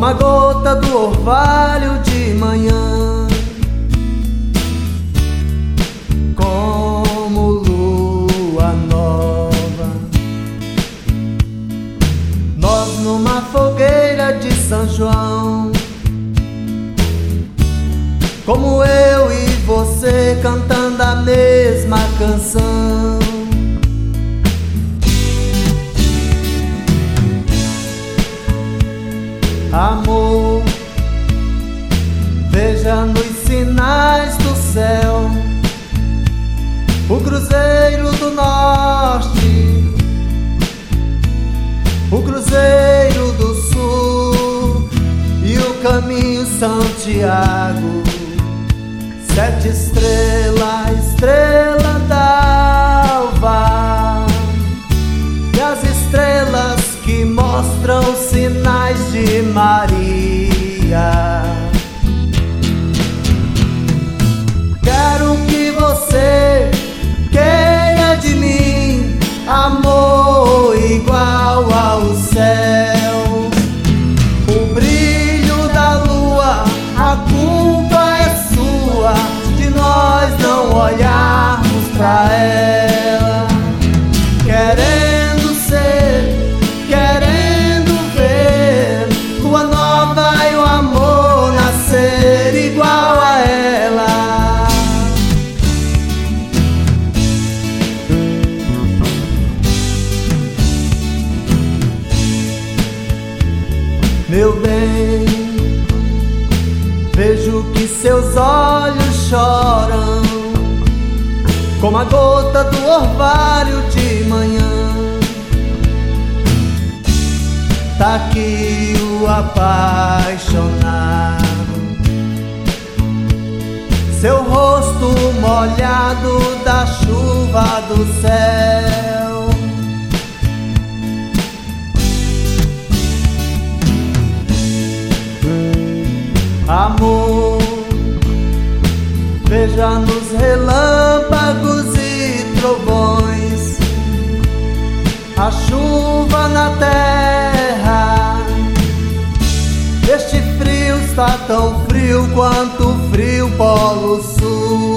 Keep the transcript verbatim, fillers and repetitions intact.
como a gota do orvalho de manhã, como lua nova. Nós numa fogueira de São João, como eu e você cantando a mesma canção. Amor, veja nos sinais do céu o Cruzeiro do Norte, o Cruzeiro do Sul e o Caminho Santiago. Sete estrelas, estrela d'alva, e as estrelas que mostram sinais de Maria. Quero que você queira de mim amor igual ao céu, o brilho da lua, a culpa é sua de nós não olharmos pra ela. Querendo ser, querendo ver lua nova e o amor nascer igual a ela. Meu bem, vejo que seus olhos choram, como a gota do orvalho de manhã. Tá aqui o apaixonado, seu rosto molhado da chuva do céu. Amor, veja nos relâmpagos e trovões a chuva na terra. Este frio está tão frio quanto o frio Polo Sul.